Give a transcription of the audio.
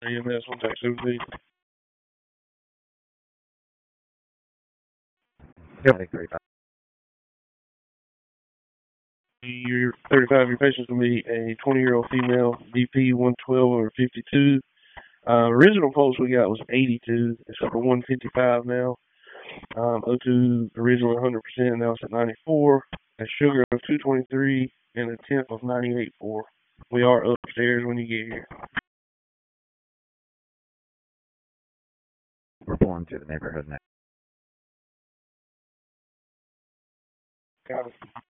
AMS on tax overseas. Yep. 35. You're 35. Your patient's going to be a 20-year-old female, BP 112 over 52. Original pulse we got was 82. It's up to 155 now. O2 originally 100%, now it's at 94. A sugar of 223 and a temp of 98.4. We are upstairs when you get here. We're pulling through the neighborhood now. Got it.